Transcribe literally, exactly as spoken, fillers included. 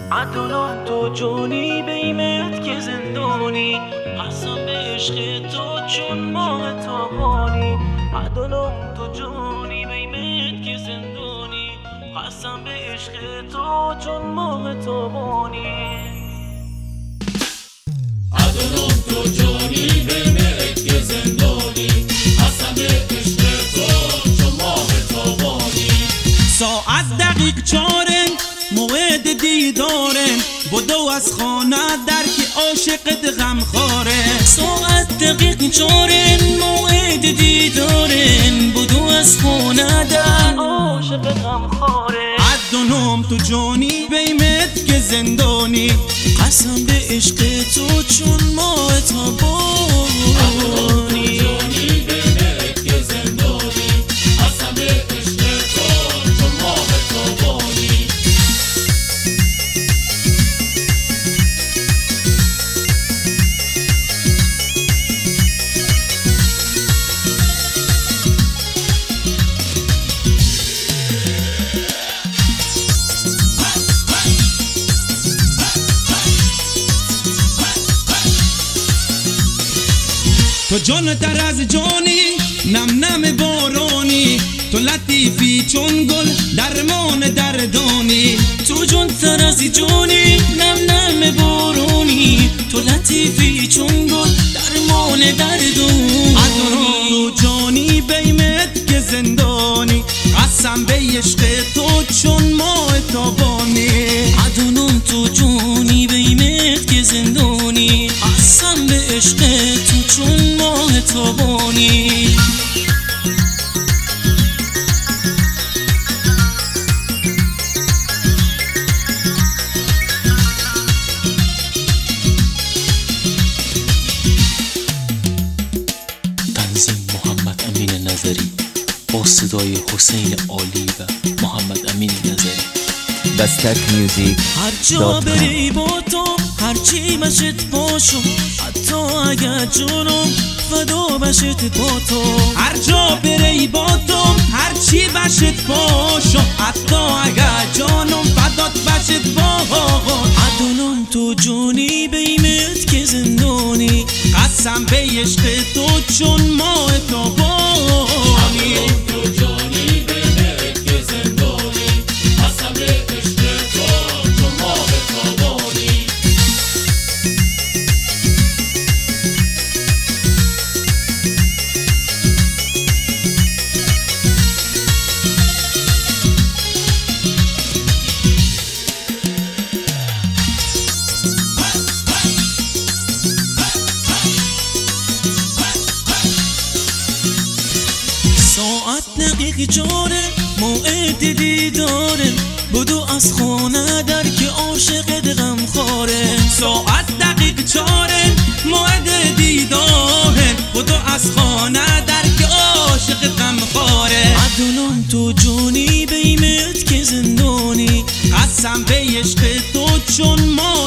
عدنم تو جونی بیمت که زندانی، قسم به عشق تو چون ماه تابانی. عدنم تو جونی بیمت که زندانی، قسم به عشق تو چون ماه تابانی. عدنم تو جونی بیمت که زندانی، قسم به عشق تو چون ماه تابانی. ساعت دقیق چارن موعد دیدارن، بدو از خانه در که عاشقت غمخواره. ساعت دقیق چارن موعد دیدارن، بدو از خانه در عاشق غمخواره. عدنم تو جانی بیمت که زندانی، قسم به عشق تو چون ماه تابانی. تو جان تر از جانی، نم نم بارانی، تو لطیفی چون گل درمان دردانی. تو جان تر از جانی، نم نم بارانی، تو لطیفی چون گل درمان دردانی. عدنم تو جانی بیمت که زندانی، قسم به عشق تو چون ماه تابانی. عدنم تو جانی بیمت که زندانی، قسم به عشق تو چون ماه تابانی. تنظیم محمد امین نظری با صدای حسین عالی و محمد امین نظری. بستک میوزیک هر جا بری با تو، هر چی بشت باشم، حتی اگر جونم فدا بشت با تو. هر جا بری با تو، هر چی بشت باشم، حتی اگر جانم فدات بشت با. عدنم تو جونی بیمت که زندانی، قسم به عشق تو چون ماه تابانی. تو جانی بیمت که زندانی، قسم به عشق تو چون ماه تابانی. ساعت دقیق چاره موعد دیداره، بدو از خانه در که عاشقت غمخواره. ساعت دقیق چاره موعد دیداره، بدو از خانه در که عاشق غمخواره. عدنم تو جونی بیمت که زندانی، قسم به عشق تو چون ماه